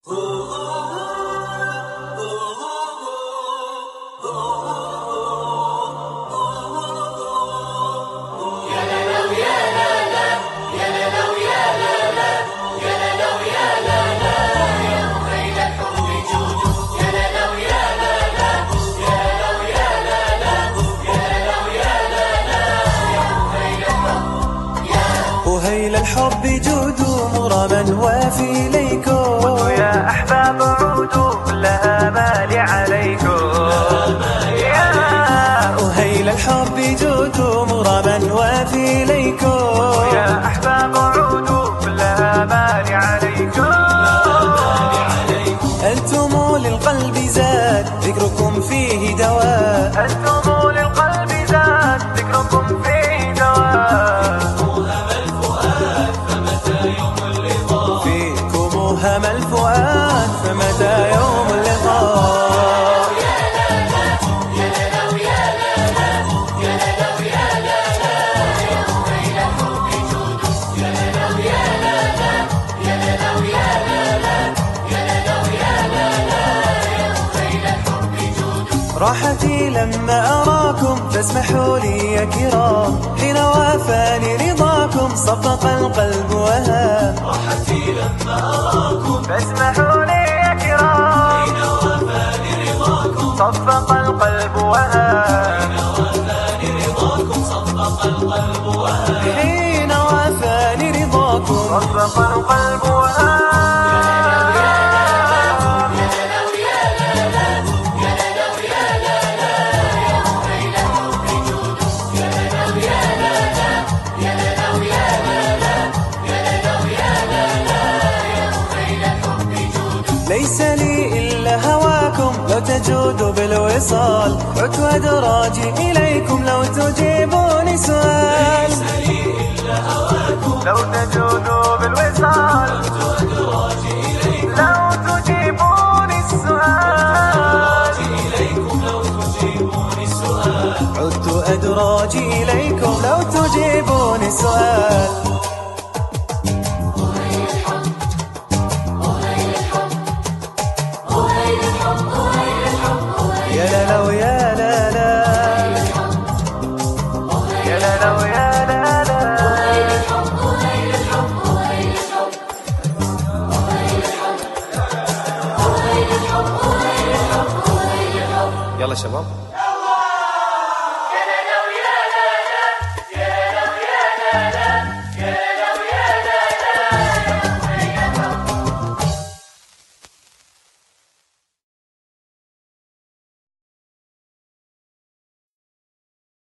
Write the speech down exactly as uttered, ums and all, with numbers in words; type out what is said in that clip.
وهيل الحب جودوا مرما وافي ليكم، ويا أحباب عودوا كل آمالي عليكم. وهيل الحب جودوا مرما وافي ليكم، ويا أحباب عودوا كل آمالي عليكم. أنتم للقلب زاد ذكركم فيه دواء، أنتم للقلب زاد ذكركم فيه دواء. فيكم هم الفؤاد فمتى يوم اللقاء. يا لا ويا لا لا، يا لا ويا لا لا، يا ويل الحب جودوا. يا لا ويا لا لا، يا لا ويا لا لا، يا لا ويا لا لا، يا ويل الحب جودوا. راحتي لما أراكم فاسمحوا لي يا كرام، حين وافاني رضاكم صفق القلب وهام. راحتي لما أراكم فاسمحوا لي يا كرام، حين وافاني رضاكم صفق القلب وهام. حين وافاني رضاكم صفق القلب وهام. حين وافاني رضاكم صفق القلب وهام. ليس لي إلا هواكم لو تجودوا بالوصال، عدت أدراجي إليكم لو تجيبوني سؤال. ليس لي إلا هواكم لو تجودوا بالوصال، عدت أدراجي إليكم لو تجيبوني السؤال. إليكم لو تجيبوني السؤال. عدت أدراجي إليكم لو تجيبوني سؤال. يا لا لا ويا لا لا، يا لا ويا لا لا. يلا شباب.